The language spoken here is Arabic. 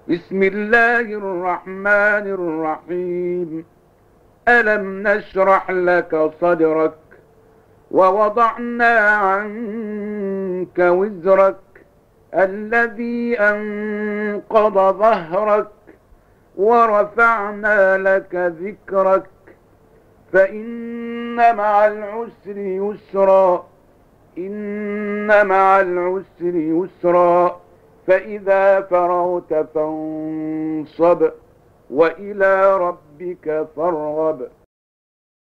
بسم الله الرحمن الرحيم. ألم نشرح لك صدرك ووضعنا عنك وزرك الذي أنقض ظهرك ورفعنا لك ذكرك فإن مع العسر يسرا إن مع العسر يسرا فإذا فرغت فانصب وإلى ربك فارغب.